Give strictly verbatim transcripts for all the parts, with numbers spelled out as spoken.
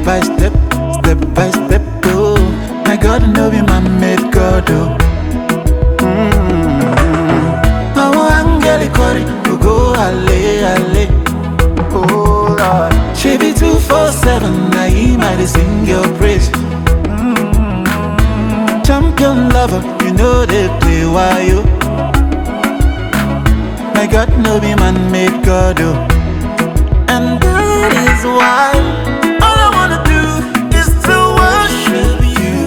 by step, step by step, oh. My God, no be man made God, oh. Mm-hmm. Oh, angelic body, go go, ale, ale. Oh, Lord. She be two four seven, I might sing your praise. Mm-hmm. Champion lover, you know they play why you. My God, no be man made God, oh. And that is why all I wanna do is to worship you.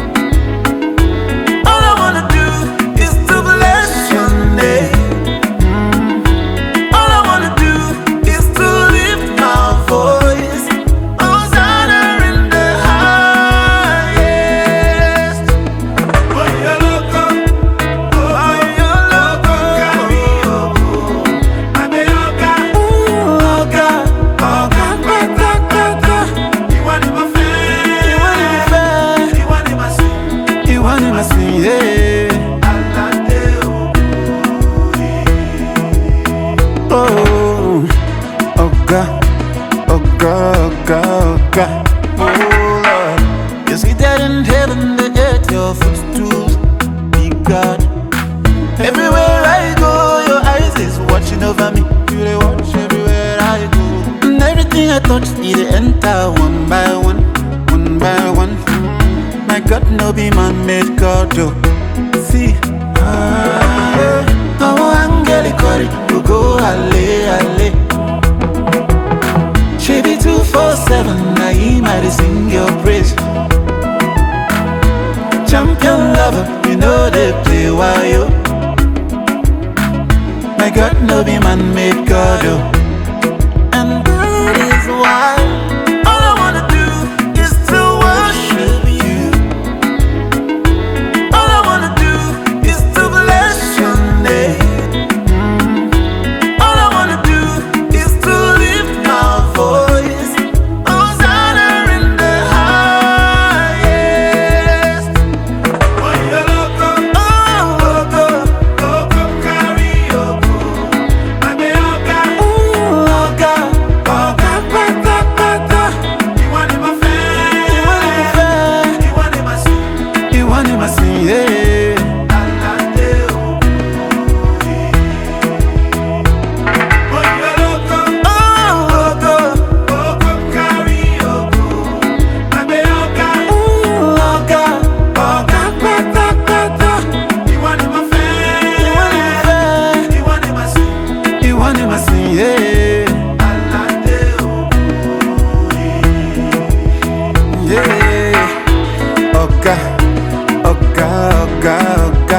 All I wanna do is to bless your name. All I wanna do is to lift my voice. Hosanna in the highest. Oh, you're loco. Oh, you're loco. I'm a yoga. Ooh, yoga. Oh, Oga, Oga, Oga, Oga. Oh Lord, you see that in heaven, the earth, your footstools, be God. Everywhere I go, your eyes is watching over me. You they watch everywhere I go, and everything I touch, need to enter one by one, one by one. My God, no be man made God, oh. See, ah, yeah. Oh, angelic body, go go, ale, ale. She be two four seven, I might sing your praise. Champion lover, you know they play why you. My God, no be man made God, oh. And that is why all I wanna do is to worship you. All I wanna do is to bless your name. All I wanna do is to lift my voice. Hosanna in the highest. Oh, you're loco. Oh, loco. Loco, carry your go. I'm a yoga. Ooh, yoga. Yoga, pata, pata. You want in my face. You want in my face. You want in my sin. You want in my sin, yeah. Oga, Oga, Oga,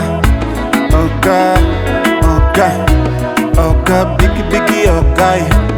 Oga, Oga, Oga, Oga, biggie, biggie, Oga.